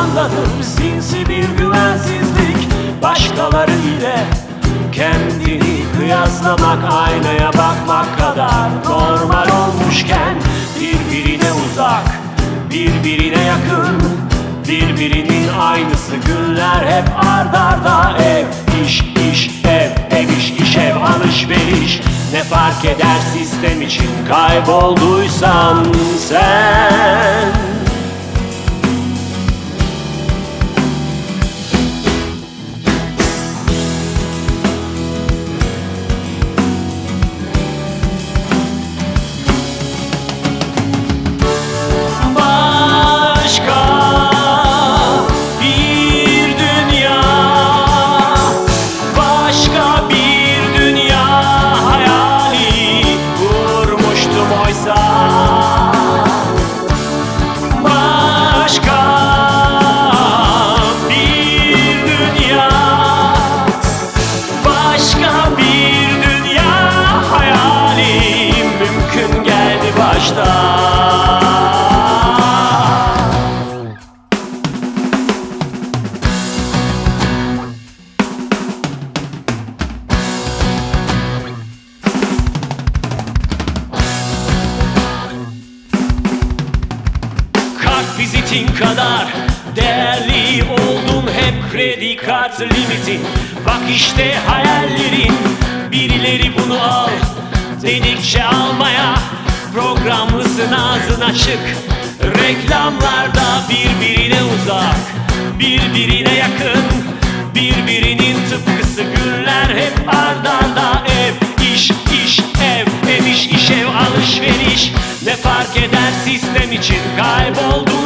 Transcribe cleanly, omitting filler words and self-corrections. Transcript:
anladım, sinsi bir güvensizlik. Başkaları ile kendini kıyaslamak, aynaya bakmak kadar normal olmuşken, birbirine uzak, birbirine yakın, birbirinin aynısı günler hep ard arda. Ev, iş, iş, ev, ev, iş, iş, ev, alışveriş. Ne fark eder sistem için kaybolduysan sen? Vizitin kadar değerli oldun hep, kredi kartı limitin. Bak işte hayallerin, birileri bunu al dedikçe almaya programlısın, ağzın açık. Reklamlarda birbirine uzak, birbirine yakın, birbirinin tıpkısı günler hep ard arda. Ev, iş, iş, ev, ev, iş, iş, ev, alışveriş. Ne fark eder sistem için kayboldu